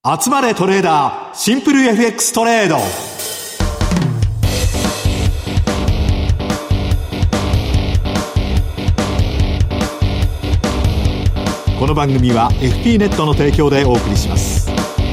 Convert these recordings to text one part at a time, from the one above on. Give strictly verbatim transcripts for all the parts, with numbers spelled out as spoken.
集まれトレーダーシンプル エフエックス トレード。この番組は エフピー ネットの提供でお送りします。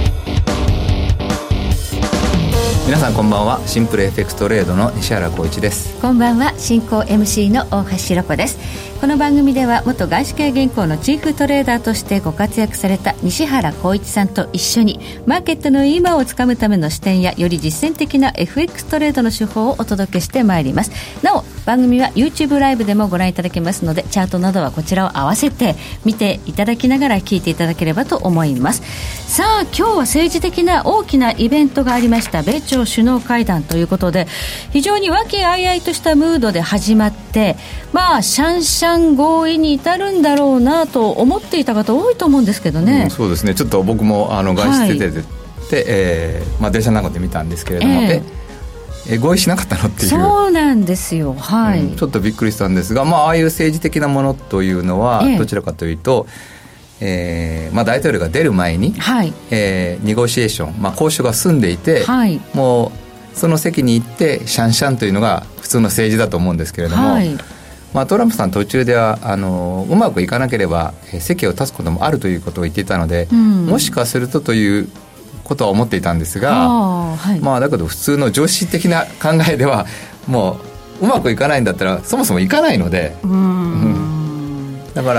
皆さんこんばんは。シンプル エフエックス トレードの西原浩一です。 こんばんは。進行 エムシー の大橋ロコです。この番組では元外資系銀行のチーフトレーダーとしてご活躍された西原浩一さんと一緒にマーケットの今をつかむための視点やより実践的な エフエックス トレードの手法をお届けしてまいります。なお番組は YouTube ライブでもご覧いただけますので、チャートなどはこちらを合わせて見ていただきながら聞いていただければと思います。さあ今日は政治的な大きなイベントがありました。米朝首脳会談ということで非常に和気あいあいとしたムードで始まって、まあシャンシャン合意に至るんだろうなと思っていた方多いと思うんですけどね、 うん、そうですね。ちょっと僕もあの外出てて、はいえーまあ、電車なんかで見たんですけれども、えー、ええ合意しなかったのっていう。 そうなんですよ、はいうん、 ちょっとびっくりしたんですが、まあ、ああいう政治的なものというのはどちらかというと、えーまあ、大統領が出る前に、はいえー、ニゴシエーション、まあ、交渉が済んでいて、はい、もうその席に行ってシャンシャンというのが普通の政治だと思うんですけれども、はいまあ、トランプさん途中ではあのうまくいかなければ席を立つこともあるということを言っていたので、うん、もしかするとということは思っていたんですが、はいまあ、だけど普通の常識的な考えではもううまくいかないんだったらそもそもいかないので、うんうん、だから、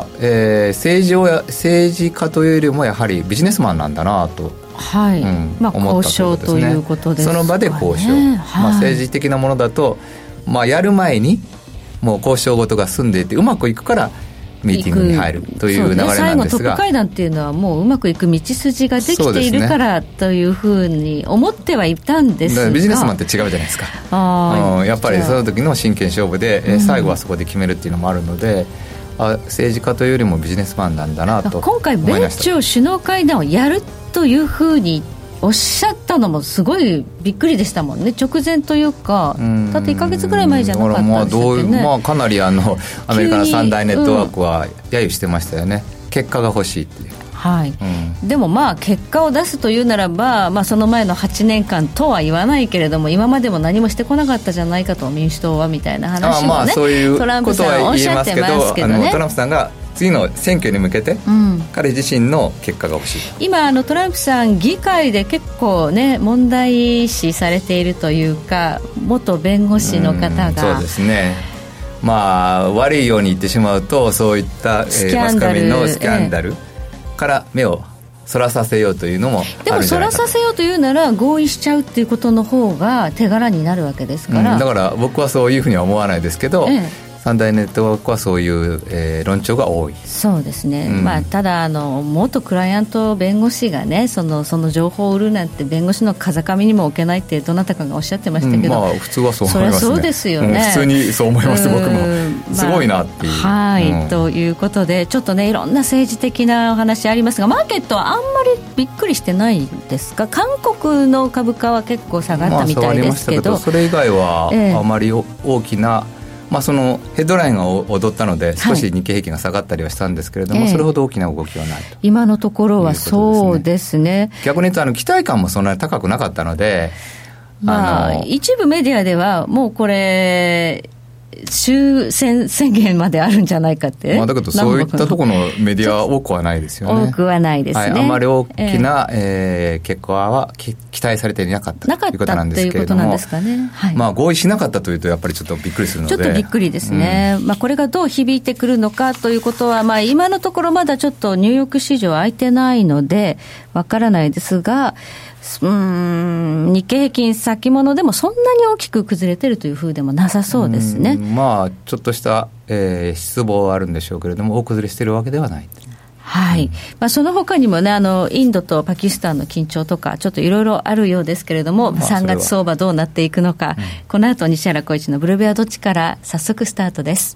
えー、政治を政治家というよりもやはりビジネスマンなんだなと、 はいうんまあ、思ったということですね。交渉ということですかね。 その場で交渉、はいまあ、政治的なものだと、まあ、やる前にもう交渉事が済んでいてうまくいくからミーティングに入るという流れなんですが、ね、 最後トップ会談っていうのはもううまくいく道筋ができているからというふうに思ってはいたんですが、 ビジネスマンって違うじゃないですか。あ、うん、やっぱりその時の真剣勝負で、うん、最後はそこで決めるっていうのもあるので、あ政治家というよりもビジネスマンなんだなと今回米朝首脳会談をやるというふうにおっしゃったのもすごいびっくりでしたもんね。直前というかだっていっかげつぐらい前じゃなかったんですよね。 まあ、かなりあのアメリカの三大ネットワークは揶揄してましたよね、うん、結果が欲しいっていう、 はいうん、でもまあ結果を出すというならば、まあ、その前のはちねんかんとは言わないけれども今までも何もしてこなかったじゃないかと民主党はみたいな話もね、 まあ、そういうトランプさんおっしゃってますけどね。 あのトランプさんが次の選挙に向けて、うん、彼自身の結果が欲しい。 今あのトランプさん議会で結構ね問題視されているというか元弁護士の方が、うん、 そうですね、まあ、悪いように言ってしまうとそういった、えー、マスコミのスキャンダルから目をそらさせようというのもあるんじゃないかと。でもそらさせようというなら合意しちゃうっていうことの方が手柄になるわけですから、 うん、だから僕はそういうふうには思わないですけど、ええ三大ネットワークはそういう、えー、論調が多い。 そうですね、うんまあ、ただあの元クライアント弁護士がねその、その情報を売るなんて弁護士の風上にも置けないってどなたかがおっしゃってましたけど、 うんまあ、普通はそう思いますね。 それはそうですよね、 うん、普通にそう思います僕も、すごいなっていう、 まあ、はい、うん、ということでちょっとねいろんな政治的なお話ありますがマーケットはあんまりびっくりしてないですか。韓国の株価は結構下がったみたいですけど、まあ、 それ以外はあまり大きな、ええまあ、そのヘッドラインが踊ったので少し日経平均が下がったりはしたんですけれども、はい、それほど大きな動きはないと、 今のところはそうですね。 逆に言うとあの期待感もそんなに高くなかったので、 まあ、あの一部メディアではもうこれ終戦宣言まであるんじゃないかって、 まあ、だけどそういったところのメディアは多くはないですよね。 多くはないですね、 はい、あまり大きな、えーえー、結果は期待されていなかったということなんですけれども、 ねはいまあ、合意しなかったというとやっぱりちょっとびっくりするのでちょっとびっくりですね、うんまあ、これがどう響いてくるのかということは、まあ、今のところまだちょっとニューヨーク市場空いてないのでわからないですが、うーん日経平均先物でもそんなに大きく崩れてるという風でもなさそうですね。 まあちょっとした、えー、失望はあるんでしょうけれども大崩れしてるわけではない。 はい、うんまあ、その他にもねあのインドとパキスタンの緊張とかちょっといろいろあるようですけれども、まあ、さんがつ相場どうなっていくのか、うん、この後西原浩一のブルベアどっちから早速スタートです。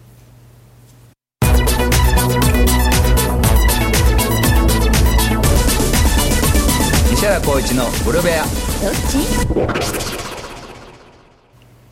西原浩一のブルベアどっち。さ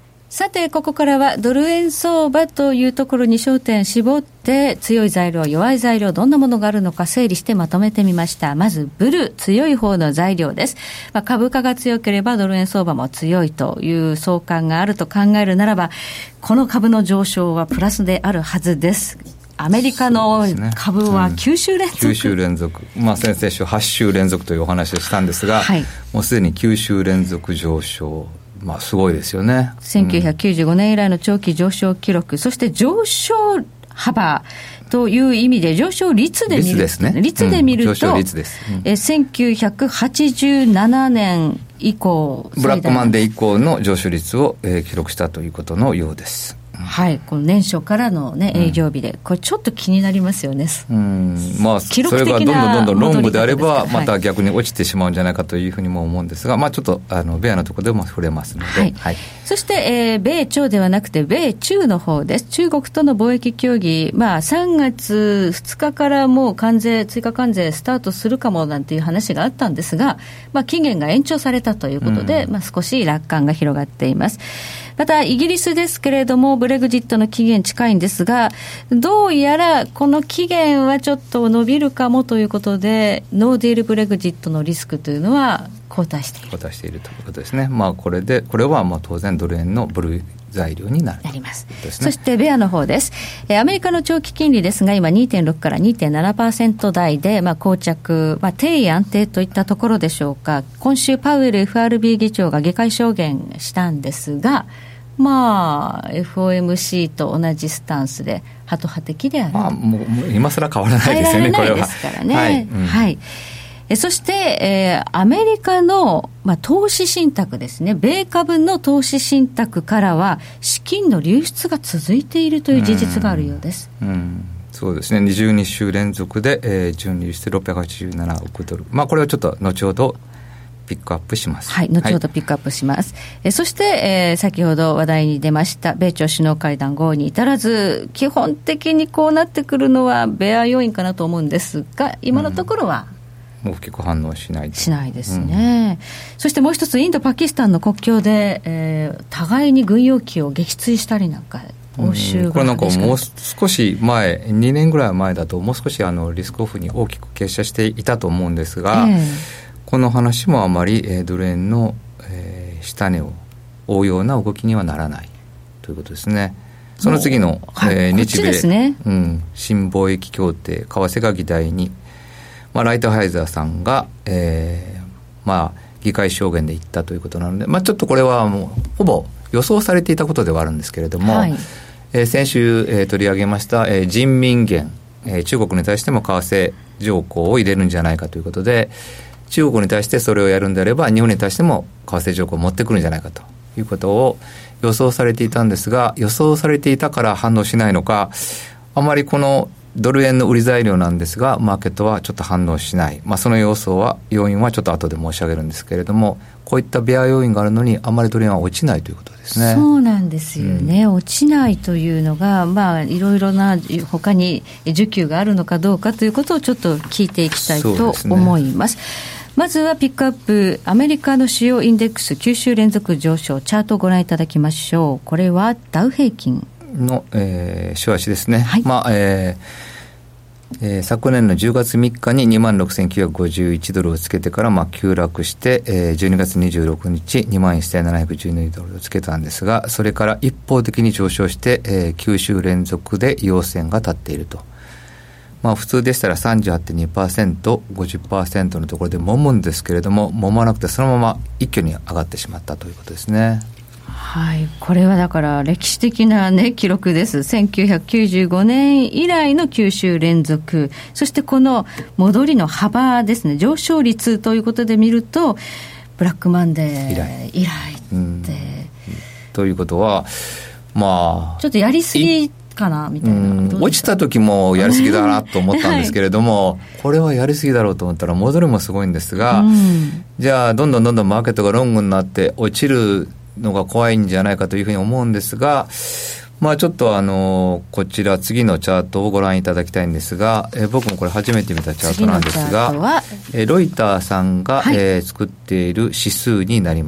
さてここからはドル円相場というところに焦点絞って強い材料弱い材料どんなものがあるのか整理してまとめてみました。まずブル強い方の材料です。まあ、株価が強ければドル円相場も強いという相関があると考えるならばこの株の上昇はプラスであるはずです。アメリカの株はきゅう週連続、 きゅう週連続、まあ、先々週はち週連続というお話をしたんですが、はい、もうすでにきゅう週連続上昇、まあ、すごいですよね。 せんきゅうひゃくきゅうじゅうごねん以来の長期上昇記録、うん、そして上昇幅という意味で上昇率で見る率ですね、 率で見ると、うん、 上昇率です、うん、 えせんきゅうひゃくはちじゅうななねん以降ブラックマンデー以降の上昇率を、えー、記録したということのようです。 はい、この年初からの、ね、営業日で、うん、これちょっと気になりますよね。 うん、まあ、それがどんどんどんどんロングであればまた逆に落ちてしまうんじゃないかというふうにも思うんですが、まあ、ちょっとあのベアのところでも触れますので、はいはい、 そして、えー、米朝ではなくて米中の方です。中国との貿易協議、まあ、さんがつふつかからもう関税追加関税スタートするかもなんていう話があったんですが、まあ、期限が延長されたということで、うんまあ、少し楽観が広がっています。またイギリスですけれどもブレグジットの期限近いんですが、どうやらこの期限はちょっと伸びるかもということでノーディールブレグジットのリスクというのは後退している後退しているということですね。まあ、これでこれはまあ当然ドル円のブルー材料になるなります、ね、そしてベアの方です。アメリカの長期金利ですが今 にてんろく から にてんななパーセント 台で、まあ、膠着、まあ、低位安定といったところでしょうか。今週パウエル エフアールビー 議長が議会証言したんですが、まあ、エフオーエムシー と同じスタンスでハト派的である、 まあ、もう今更変わらないですよね。 変えられないですからね。はい、うんはい、えそして、えー、アメリカの、まあ、投資信託ですね。米株の投資信託からは資金の流出が続いているという事実があるようです。 うんうんそうですね。にじゅうに週連続で、えー、純流出ろっぴゃくはちじゅうななおくドル、まあ、これはちょっと後ほどピックアップします。 はい、後ほどピックアップします。はい、えそして、えー、先ほど話題に出ました米朝首脳会談合意に至らず、基本的にこうなってくるのはベア要因かなと思うんですが、今のところは、 うん、大きく反応しないしないですね。うん、そしてもう一つインドパキスタンの国境で、えー、互いに軍用機を撃墜したりなんか応酬が、うん、 これなんかもう少し前にねんぐらい前だともう少しあのリスクオフに大きく傾斜していたと思うんですが、えーこの話もあまり、えー、ドル円の、えー、下値を追うような動きにはならないということですね。その次の、 はいえー、日米、 ねうん、新貿易協定為替が議題に、まあ、ライトハイザーさんが、えーまあ、議会証言で言ったということなので、まあ、ちょっとこれはもうほぼ予想されていたことではあるんですけれども、はいえー、先週、えー、取り上げました、えー、人民元、えー、中国に対しても為替条項を入れるんじゃないかということで、中国に対してそれをやるんであれば日本に対しても為替条項を持ってくるんじゃないかということを予想されていたんですが、予想されていたから反応しないのか、あまりこのドル円の売り材料なんですがマーケットはちょっと反応しない、まあ、その要素は要因はちょっと後で申し上げるんですけれども、こういったベア要因があるのにあまりドル円は落ちないということですね。 そうなんですよね、うん、落ちないというのが、まあ、いろいろな他に需給があるのかどうかということをちょっと聞いていきたいと思います。まずはピックアップアメリカの主要インデックスきゅう週連続上昇チャートをご覧いただきましょう。これはダウ平均の、えー、週足ですね。はい、まあえーえー、昨年のじゅうがつみっかに にまんろくせんきゅうひゃくごじゅういちドルをつけてから、まあ、急落して、えー、じゅうにがつにじゅうろくにち にまんせんななひゃくじゅうにドルをつけたんですが、それから一方的に上昇して、えー、きゅう週連続で陽線が立っていると。まあ、普通でしたら さんじゅうはちてんにパーセント、ごじゅっパーセント のところで揉むんですけれども、揉まなくてそのまま一挙に上がってしまったということですね。 はい、これはだから歴史的な、ね、記録です。せんきゅうひゃくきゅうじゅうごねん以来のきゅう週連続、そしてこの戻りの幅ですね、上昇率ということで見るとブラックマンデー以来、以来って、うん、 ということはまあちょっとやりすぎかなみたいな、うん、 落ちた時もやりすぎだなと思ったんですけれども、はい、これはやりすぎだろうと思ったら戻りもすごいんですが、うん、じゃあどんどんどんどんマーケットがロングになって落ちるのが怖いんじゃないかというふうに思うんですが、まあちょっとあのこちら次のチャートをご覧いただきたいんですが、え僕もこれ初めて見たチャートなんですが、えロイターさんが、はい、えー、作っている指数になります。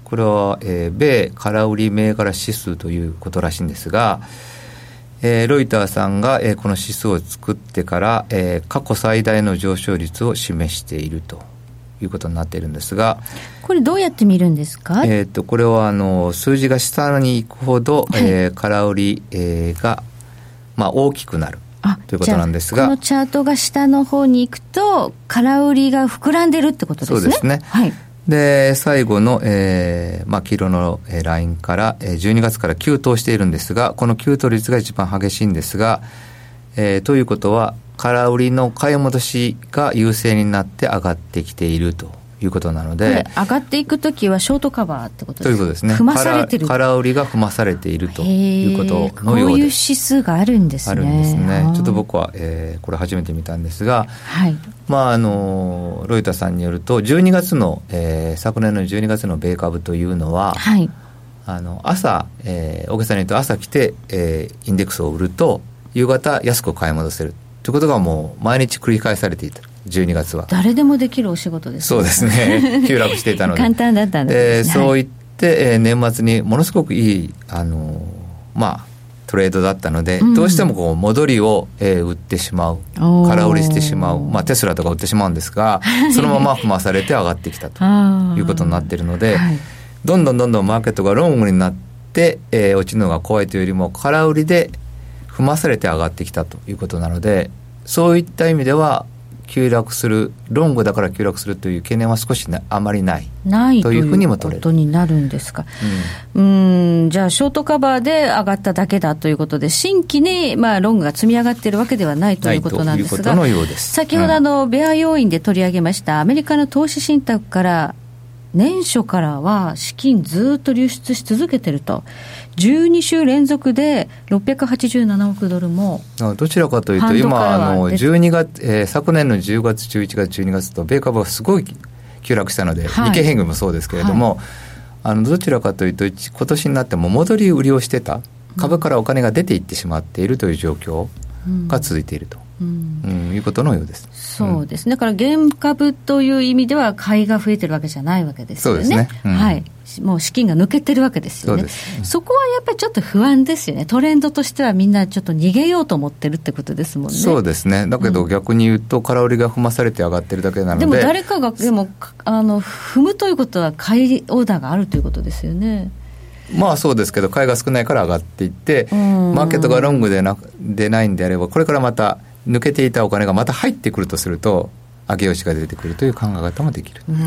これは、えー、米空売り銘柄指数ということらしいんですが、えー、ロイターさんが、えー、この指数を作ってから、えー、過去最大の上昇率を示しているということになっているんですが、 これどうやって見るんですか？ えー、とこれはあの数字が下に行くほど、はい、えー、空売り、えー、が、まあ、大きくなるということなんですが、 このチャートが下の方に行くと空売りが膨らんでるってことですね。 そうですね、 はい、 で最後の、えーまあ、黄色のラインからじゅうにがつから急騰しているんですが、この急騰率が一番激しいんですが、えー、ということは空売りの買い戻しが優勢になって上がってきているということなので、 上がっていくときはショートカバーってことですか？ ということですね。 踏まされてる、 空売りが踏まされているということのようです。 こういう指数があるんですね。 あるんですね。ちょっと僕は、えー、これ初めて見たんですが、 はい、まああのロイターさんによるとじゅうにがつの、えー、昨年のじゅうにがつの米株というのは、はい、あの朝、えー、大げさに言うと朝来て、えー、インデックスを売ると夕方安く買い戻せるということがもう毎日繰り返されていた。じゅうにがつは誰でもできるお仕事ですね。 そうですね。急落していたので簡単だったんです、 ね、そう言って、えー、年末にものすごくいい、あのー、まあトレードだったので、うん、どうしてもこう戻りを、えー、売ってしまう、空売りしてしまう、まあ、テスラとか売ってしまうんですが、そのまま踏まされて上がってきたということになっているので、はい、どんどんどんどんマーケットがロングになって、えー、落ちるのが怖いというよりも空売りで踏まされて上がってきたということなので、そういった意味では急落する、ロングだから急落するという懸念は少しなあまりないないというふうにも取れるということになるんですか。うん、うーん、じゃあショートカバーで上がっただけだということで、新規に、まあ、ロングが積み上がっているわけではないということなんですが、 ないということのようです。 先ほどあの、うん、ベア要因で取り上げましたアメリカの投資信託から年初からは資金ずっと流出し続けていると、じゅうにしゅう連続でろっぴゃくはちじゅうななおくドルも、 どちらかというと今あのじゅうにがつ、えー、昨年のじゅうがつじゅういちがつじゅうにがつと米株はすごい急落したので、はい、日経平均もそうですけれども、はい、あのどちらかというと今年になっても戻り売りをしてた株からお金が出ていってしまっているという状況が続いていると、うんうん、いうことのようです。 そうですね。だから現株という意味では買いが増えてるわけじゃないわけですよね。 そうですね、うん、 はい、もう資金が抜けてるわけですよね。 そうです、うん、そこはやっぱりちょっと不安ですよね。トレンドとしてはみんなちょっと逃げようと思ってるってことですもんね。 そうですね。だけど逆に言うと空売りが踏まされて上がってるだけなので、 でも誰かがでもあの踏むということは買いオーダーがあるということですよね。 まあそうですけど買いが少ないから上がっていって、マーケットがロングでなでないんであれば、これからまた抜けていたお金がまた入ってくるとすると上げ押しが出てくるという考え方もできる。うん、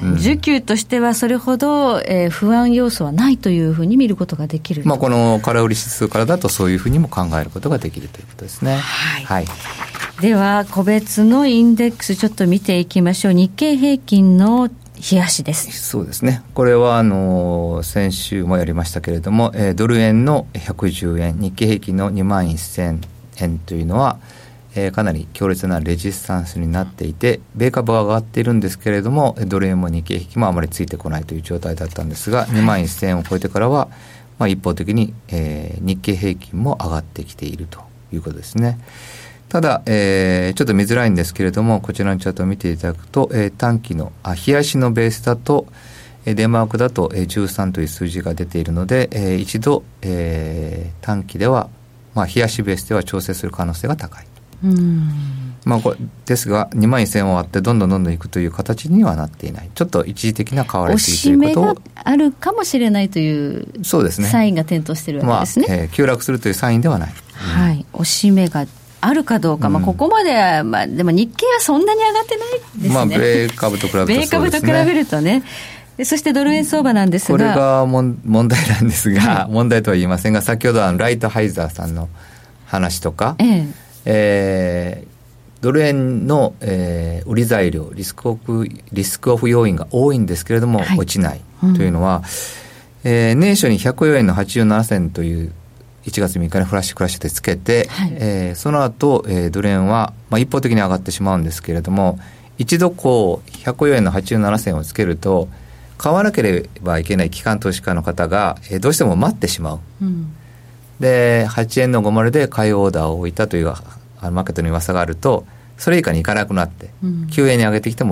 うん、需給としてはそれほど、えー、不安要素はないというふうに見ることができる、 まあ、この空売り指数からだとそういうふうにも考えることができるということですね。 はい、はい、では個別のインデックスちょっと見ていきましょう。日経平均の冷やしです。 そうですね。これはあの先週もやりましたけれども、えー、ドル円のひゃくじゅうえん、日経平均のにまんせんえんというのは、えー、かなり強烈なレジスタンスになっていて、米株は上がっているんですけれどもドル円も日経平均もあまりついてこないという状態だったんですが、にまんせんえんを超えてからは、まあ、一方的に、えー、日経平均も上がってきているということですね。ただ、えー、ちょっと見づらいんですけれども、こちらのチャートを見ていただくと、えー、短期のあ日足のベースだと、えー、デンマークだと、えー、じゅうさんという数字が出ているので、えー、一度、えー、短期では、まあ、日足ベースでは調整する可能性が高い。うん、まあ、これですがにまんせんを割ってどんどんどんどんいくという形にはなっていない。ちょっと一時的な買われすぎということを、 押し目があるかもしれないというそうですね、 サインが点灯しているわけですね。 まあえー、急落するというサインではない、 うん、はい、押し目があるかどうか、まあ、ここまでは、まあ、でも日経はそんなに上がってないですね。 まあ、米株と比べるとそうですね。 米株と比べるとね。でそしてドル円相場なんですが、 これが問題なんですが、はい、問題とは言いませんが、先ほどあのライトハイザーさんの話とか、えええー、ドル円の、えー、売り材料リスクオフ、リスクオフ要因が多いんですけれども、はい、落ちないというのは、うん、えー、年初にひゃくよえんのはちじゅうななせんといういちがつみっかにフラッシュクラッシュでつけて、はい、えー、その後、えー、ドル円は、まあ、一方的に上がってしまうんですけれども、一度こうひゃくよえんのはちじゅうななせんをつけると買わなければいけない機関投資家の方が、えー、どうしても待ってしまう、うん、ではちえんのごじゅうで買いオーダーを置いたというあのマーケットの噂があると、それ以下に行かなくなって、うん、きゅうえんに上げてきても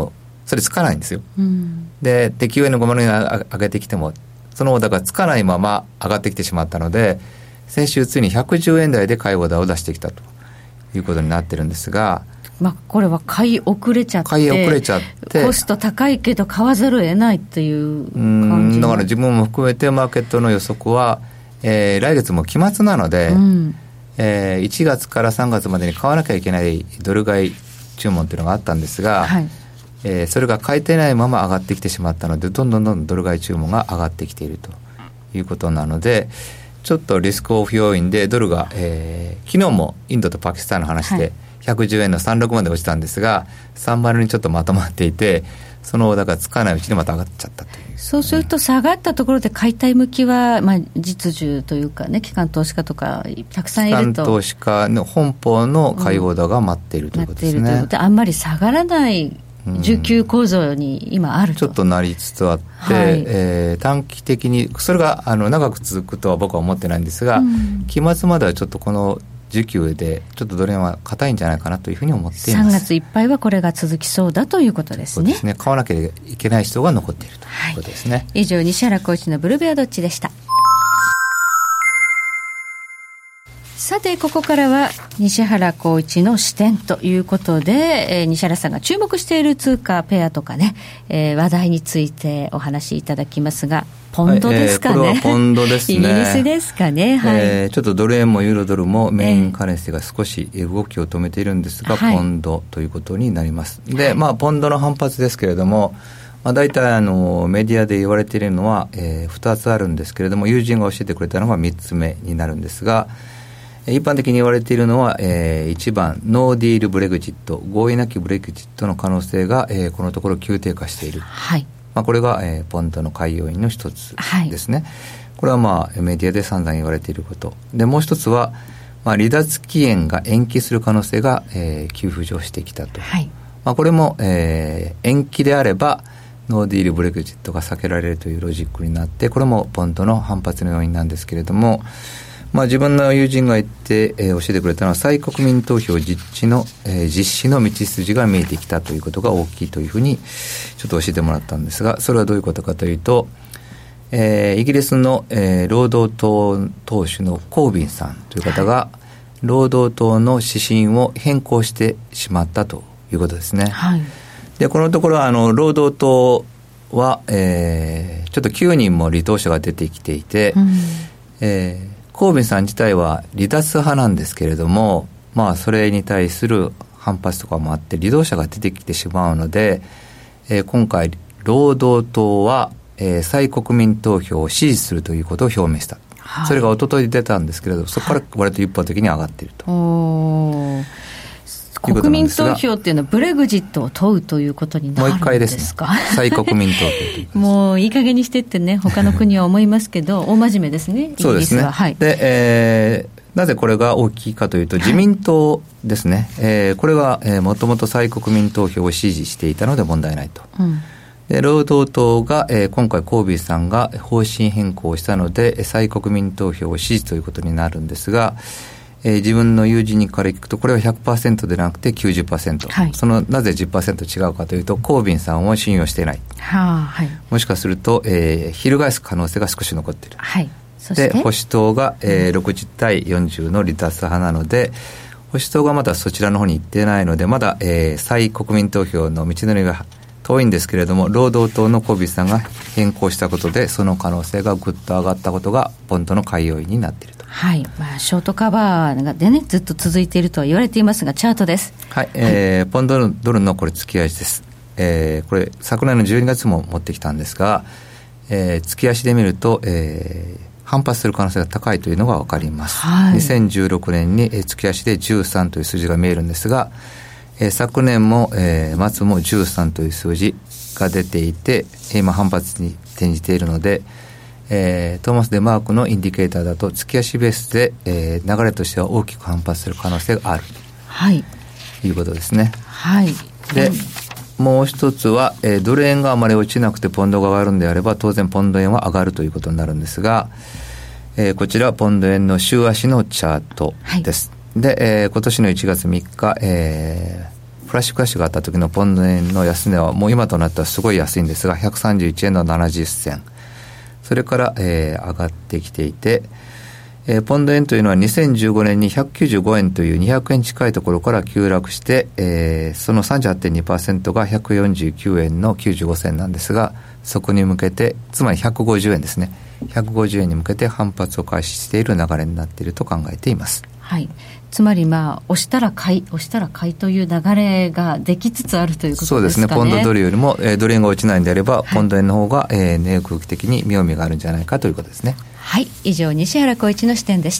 それつかないんですよ、 うん、 で適用円のごまる円上げてきてもそのオーダーがつかないまま上がってきてしまったので、先週ついにひゃくじゅうえん台で買いオーダーを出してきたということになってるんですが、 まあ、これは買い遅れちゃって買い遅れちゃってコスト高いけど買わざるを得ないっていう感じ。だから自分も含めてマーケットの予測は、えー、来月も期末なので、うんえー、いちがつからさんがつまでに買わなきゃいけないドル買い注文というのがあったんですが、はいえー、それが買えてないまま上がってきてしまったので、どんどんどんどんドル買い注文が上がってきているということなので、ちょっとリスクオフ要因でドルが、えー、昨日もインドとパキスタンの話で、はいひゃくじゅうえんのさんじゅうろくまで落ちたんですが、さんばいにちょっとまとまっていて、そのだからつかないうちにまた上がっちゃったという、 そうすると下がったところで買いたい向きは、まあ、実需というかね、機関投資家とかたくさんいると、 機関投資家の本邦の買いオーダーが待っているということですね、うん、待っているということで、 あんまり下がらない需給構造に今あると、 ちょっとなりつつあって、はいえー、短期的にそれがあの長く続くとは僕は思ってないんですが、うん、期末まではちょっとこの需給でちょっとドル円は硬いんじゃないかなというふうに思っています。 さんがついっぱいはこれが続きそうだということですね。 そうですね、買わなきゃいけない人が残っているということですね、はい、 以上西原コーチのブルベアドッチでした。さてここからは西原コーチの視点ということで、えー、西原さんが注目している通貨ペアとかね、えー、話題についてお話しいただきますが、ポンドですかね、 はいえー、これはポンドですねイギリスですかね、はいえー、ちょっとドル円もユーロドルもメインカレンシーが少し動きを止めているんですが、えー、ポンドということになります。で、まあ、ポンドの反発ですけれども、まあ、大体あのメディアで言われているのは、えー、ふたつあるんですけれども、友人が教えてくれたのがみっつめになるんですが、一般的に言われているのは、えー、いちばんノーディールブレグジット、合意なきブレグジットの可能性が、えー、このところ急低下している、 はいまあ、これが、えー、ポンドの買い要因の一つですね、はい、これは、まあ、メディアで散々言われていることで、もう一つは、まあ、離脱期限が延期する可能性が、えー、急浮上してきたと、はいまあ、これも、えー、延期であればノーディールブレグジットが避けられるというロジックになって、これもポンドの反発の要因なんですけれども、まあ、自分の友人が言って、えー、教えてくれたのは、再国民投票実施の、えー、実施の道筋が見えてきたということが大きいというふうにちょっと教えてもらったんですが、それはどういうことかというと、えー、イギリスの、えー、労働党党首のコービンさんという方が労働党の指針を変更してしまったということですね、はい、でこのところあの労働党は、えー、ちょっときゅうにんも離党者が出てきていて、うんえーコービンさん自体は離脱派なんですけれども、まあ、それに対する反発とかもあって離党者が出てきてしまうので、えー、今回労働党は、えー、再国民投票を支持するということを表明した、はい、それが一昨日出たんですけれど、そこから割と一方的に上がっていると、 はい国民投票っていうのはブレグジットを問うということになるんですか。もう一回ですね、 再国民投票というもういい加減にしてってね、他の国は思いますけど大真面目ですね、イギリスは。そうですね、はい、 で、えー、なぜこれが大きいかというと、自民党ですね、はいえー、これが、えー、もともと再国民投票を支持していたので問題ないと、うん、で労働党が、えー、今回コービーさんが方針変更したので再国民投票を支持ということになるんですが、えー、自分の友人にから聞くと、これは ひゃくパーセント でなくて きゅうじゅっパーセント、はい、そのなぜ じゅっパーセント 違うかというと、コービンさんを信用していない、はあはい、もしかすると、えー、翻す可能性が少し残っている、はい、そしてで保守党が、えー、ろくじゅう対よんじゅうの離脱派なので、保守党がまだそちらの方に行ってないので、まだ、えー、再国民投票の道のりが遠いんですけれども、労働党のコービンさんが変更したことでその可能性がぐっと上がったことがポンドの買い要因になっていると。 はいまあ、ショートカバーでねずっと続いているとは言われていますが、チャートです。 はい、えーはい、ポンドのドルのこれ月足です、えー、これ昨年のじゅうにがつも持ってきたんですが、えー、月足で見ると、えー、反発する可能性が高いというのが分かります、はい、にせんじゅうろくねんに月足でじゅうさんという数字が見えるんですが、えー、昨年も、えー、末もじゅうさんという数字が出ていて、今反発に転じているので、えー、トーマス・デ・マークのインディケーターだと月足ベースで、えー、流れとしては大きく反発する可能性がある、はい、ということですね。 はい、 で、うん、もう一つは、えー、ドル円があまり落ちなくてポンドが上がるんであれば、当然ポンド円は上がるということになるんですが、えー、こちらはポンド円の週足のチャートです、はい、で、えー、今年のいちがつみっか、えー、フフラッシュクラッシュがあった時のポンド円の安値はもう今となってはすごい安いんですがひゃくさんじゅういちえんのななじゅっせん、それから、えー、上がってきていて、えー、ポンド円というのはにせんじゅうごねんにひゃくきゅうじゅうごえんというにひゃくえん近いところから急落して、えー、その さんじゅうはちてんにパーセント がひゃくよんじゅうきゅうえんのきゅうじゅうごせんなんですが、そこに向けてつまりひゃくごじゅうえんですね、ひゃくごじゅうえんに向けて反発を開始している流れになっていると考えています。 はい、つまりまあ押したら買い押したら買いという流れができつつあるということですかね。 そうですね、ポンドドルよりも、えー、ドル円が落ちないんであれば、はい、ポンド円の方が、えー、値動き的に妙味があるんじゃないかということですね。 はい、以上西原浩一の視点でした。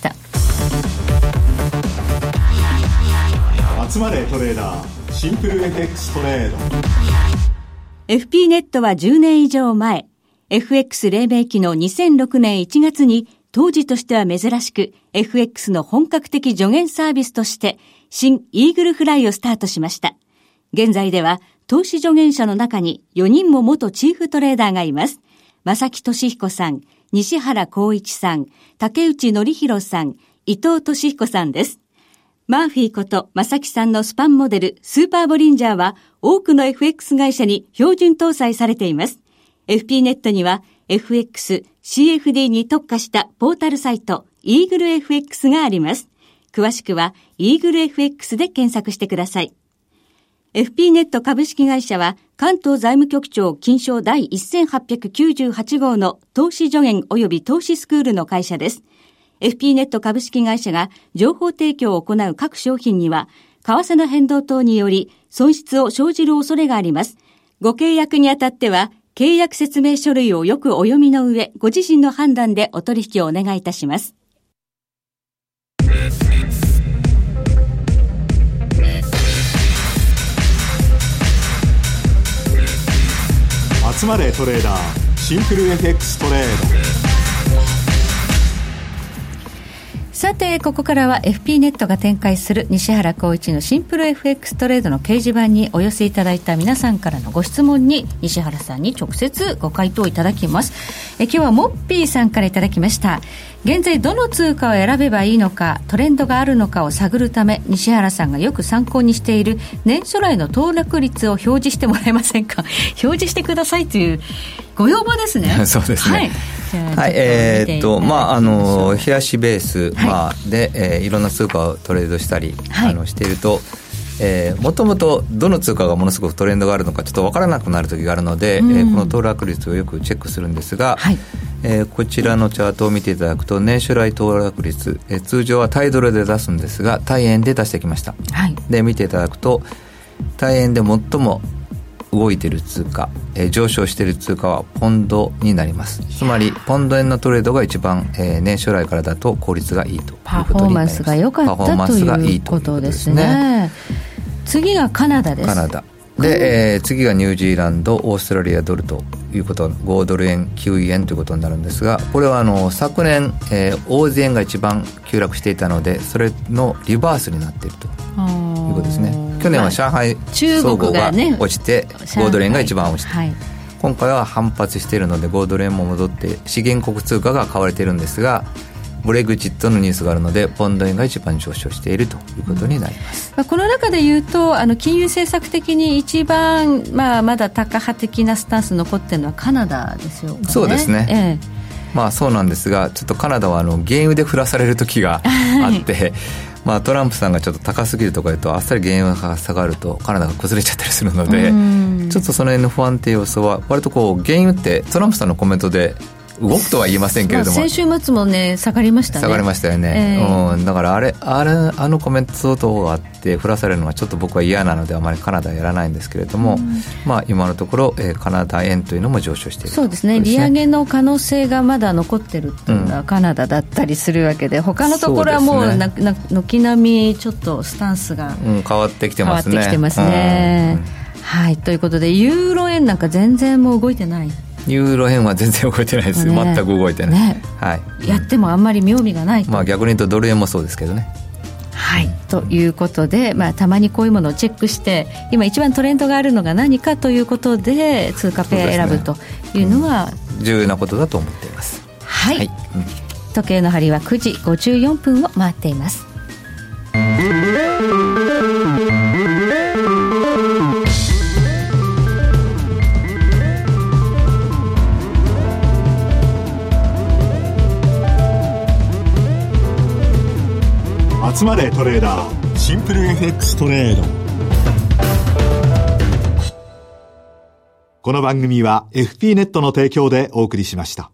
集まれトレーダーシンプル エフエックス トレード。 エフピー ネットはじゅうねん以上前、 エフエックス 黎明期のにせんろくねんいちがつに当時としては珍しく エフエックス の本格的助言サービスとして新イーグルフライをスタートしました。現在では投資助言者の中によにんも元チーフトレーダーがいます。正木俊彦さん、西原浩一さん、竹内則弘さん、伊藤俊彦さんです。マーフィーこと正木さんのスパンモデルスーパーボリンジャーは多くの エフエックス 会社に標準搭載されています。エフピー ネットには エフエックス、シーエフディー に特化したポータルサイトイーグル エフエックス があります。詳しくはイーグル エフエックス で検索してください。エフピー ネット株式会社は関東財務局長金賞第せんはっぴゃくきゅうじゅうはち号の投資助言及び投資スクールの会社です。エフピー ネット株式会社が情報提供を行う各商品には為替の変動等により損失を生じる恐れがあります。ご契約にあたっては契約説明書類をよくお読みの上、ご自身の判断でお取引をお願いいたします。 集まれトレーダーシンプル エフエックス トレード。 さてここからは エフピー ネットが展開する西原浩一のシンプル エフエックス トレードの掲示板にお寄せいただいた皆さんからのご質問に西原さんに直接ご回答いただきます。え今日はモッピーさんからいただきました。現在どの通貨を選べばいいのか、トレンドがあるのかを探るため西原さんがよく参考にしている年初来の騰落率を表示してもらえませんか。表示してくださいというご要望ですね。 そうですね。はい、はい、えー、っとまああの冷やしベース、はい、まあ、で、えー、いろんな通貨をトレードしたり、はい、あのしていると、えー、もともとどの通貨がものすごくトレンドがあるのかちょっと分からなくなる時があるので、うん、えー、この騰落率をよくチェックするんですが、はい、えー、こちらのチャートを見ていただくと年初来騰落率、えー、通常はタイドルで出すんですがタイ円で出してきました、はい、で見ていただくとタイ円で最も動いている通貨、えー、上昇している通貨はポンドになります。つまりポンド円のトレードが一番、えー、年初来からだと効率がいいということになります。 パフォーマンスが良かったということですね。次がカナダです。 カナダで、えー、次がニュージーランド、オーストラリアドルということ、ごドル円、きゅうえんということになるんですが、これはあの昨年、えー、オーゼ円が一番急落していたのでそれのリバースになっているということですね。去年は上海総合が落ちて、まあ、ごドル円が一番落ちて、はい、今回は反発しているのでごドル円も戻って資源国通貨が買われているんですが、ブレグジットのニュースがあるのでポンド円が一番上昇しているということになります、 うん、この中でいうとあの金融政策的に一番、まあ、まだタカ派的なスタンス残っているのはカナダですよね。 そうですね、ええ、まあ、そうなんですがちょっとカナダはあの原油で降らされる時があって、はい、まあ、トランプさんがちょっと高すぎるとか言うとあっさり原油が下がるとカナダが崩れちゃったりするので、ちょっとその辺の不安定要素は割とこう原油ってトランプさんのコメントで動くとは言いませんけれども、 まあ、先週末もね下がりましたね。 下がりましたよね、えーうん、だからあれあれあのコメント等があって降らされるのはちょっと僕は嫌なのであまりカナダはやらないんですけれども、うん、まあ、今のところ、えー、カナダ円というのも上昇している。 そうですね、利上げの可能性がまだ残ってるっていうのはカナダだったりするわけで、うん、他のところはもうなな軒並みちょっとスタンスが、 うん、変わってきてますね。 変わってきてますね、うん、はい、ということでユーロ円なんか全然もう動いてない。 ユーロ円は全然動いてないです、ね、全く動いてない、ね、はい、 やってもあんまり妙味がない、 まあ、逆に言うとドル円もそうですけどね。 はい、ということで、まあ、たまにこういうものをチェックして今一番トレンドがあるのが何かということで通貨ペア選ぶというのは、ね、 うん、重要なことだと思っています。 はい、はい、うん、時計の針はくじごじゅうよんぷんを回っています。 集まれトレーダーシンプル エフエックス トレード。この番組は エフピー ネットの提供でお送りしました。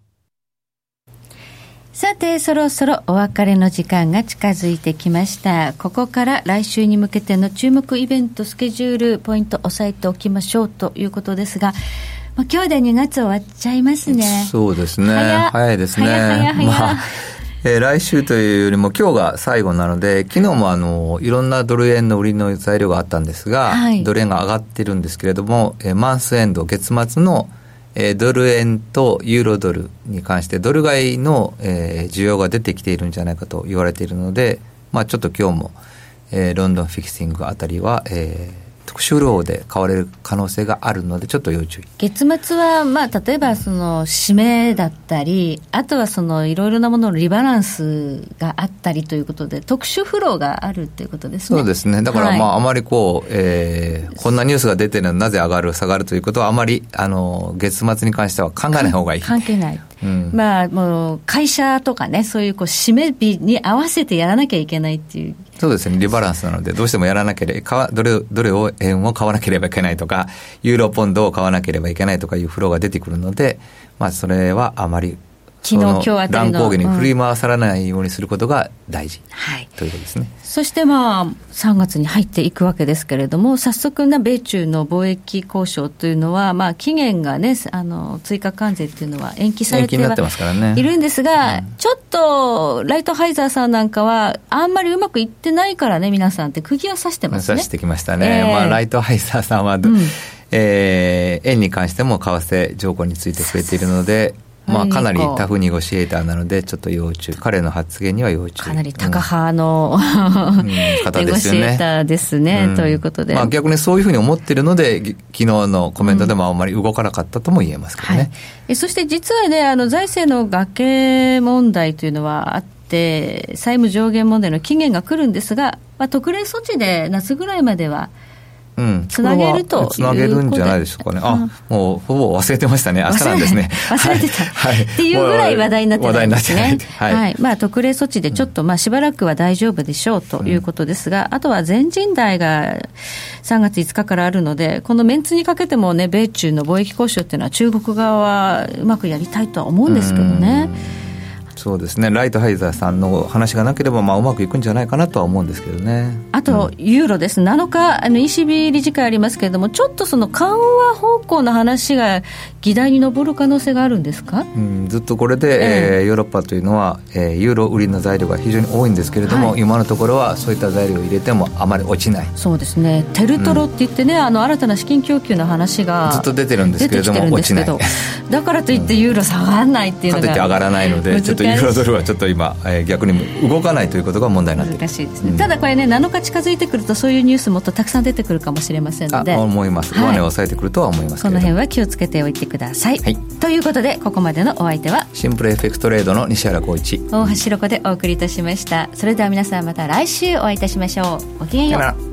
さてそろそろお別れの時間が近づいてきました。ここから来週に向けての注目イベントスケジュールポイント押さえておきましょうということですが、まあ、今日でにがつ終わっちゃいますね。 そうですね、早, 早いですね。 早早早、まあえー、来週というよりも今日が最後なので、昨日もあのいろんなドル円の売りの材料があったんですが、はい、ドル円が上がってるんですけれども、えー、マンスエンド月末のえー、ドル円とユーロドルに関してドル買いの、えー、需要が出てきているんじゃないかと言われているので、まあ、ちょっと今日も、えー、ロンドンフィクシングあたりは、えー特殊ローで買われる可能性があるのでちょっと要注意。 月末は、まあ、例えばその締めだったり、あとはそのいろいろなもののリバランスがあったりということで特殊フローがあるということですね。 そうですね。だから、まあ、はい、あまりこう、えー、こんなニュースが出てるのになぜ上がる下がるということはあまりあの月末に関しては考えない方がいい。 関係ない、うん、まあもう会社とかね、そういうこう締め日に合わせてやらなきゃいけないっていう。 そうですね、リバランスなのでどうしてもやらなければ、どれ、どれを円を買わなければいけないとか、ユーロポンドを買わなければいけないとかいうフローが出てくるので、まあ、それはあまり昨日今日あたりの乱高下に振り回されないようにすることが大事、はい、ということですね。 そしてまあさんがつに入っていくわけですけれども、早速な米中の貿易交渉というのは、まあ期限がね、あの追加関税というのは延期されてはいるんですが、うん、ちょっとライトハイザーさんなんかはあんまりうまくいってないからね、皆さんって釘を刺してますね。 刺してきましたね、えーまあ、ライトハイザーさんは、うんえー、円に関しても為替条項について触れているので、まあ、かなりタフニゴシエーターなのでちょっと要注意。彼の発言には要注意。 かなりタカ派の、うん、 方ですよね。 ネゴシエーターですね、うん、ということで、 まあ、逆にそういうふうに思っているので昨日のコメントでもあまり動かなかったとも言えますけどね、うんはい、 えそして実はね、あの財政の崖問題というのはあって債務上限問題の期限が来るんですが、まあ、特例措置で夏ぐらいまではうん、つなげるとつなげるんじゃないでしょうかね。あ、うん、もうほぼ忘れてましたね。明日なんですね。 忘れてた、はい、っていうぐらい話題になってないんですね。 はい、 はい、まあ特例措置でちょっとまあしばらくは大丈夫でしょうということですが、うん、あとは全人代がさんがついつかからあるので、このメンツにかけてもね、米中の貿易交渉っていうのは中国側はうまくやりたいとは思うんですけどね。 そうですね、ライトハイザーさんの話がなければまあうまくいくんじゃないかなとは思うんですけどね。 あと、うん、ユーロです。なのかあの イーシービー 理事会ありますけれども、ちょっとその緩和方向の話が議題に上る可能性があるんですか。 うん、ずっとこれで、えーえー、ヨーロッパというのは、えー、ユーロ売りの材料が非常に多いんですけれども、はい、今のところはそういった材料を入れてもあまり落ちない。 そうですね、テルトロって言ってね、うん、あの新たな資金供給の話がずっと出てるんですけれども落ちない。 だからといってユーロ下がらないっていうのが、 かといって上がらないので、ちょっとユーロドルはちょっと今、えー、逆に動かないということが問題になっている。 難しいですね、うん、ただこれね、なのか近づいてくるとそういうニュースもっとたくさん出てくるかもしれませんので、 あ思います、上値を抑えてくるとは思いますけれども、 この辺は気をつけておいてください、はい、ということでここまでのお相手はシンプル エフエックス トレードの西原浩一、 大橋ロコでお送りいたしました。それでは皆さんまた来週お会いいたしましょう。ごきげんよう。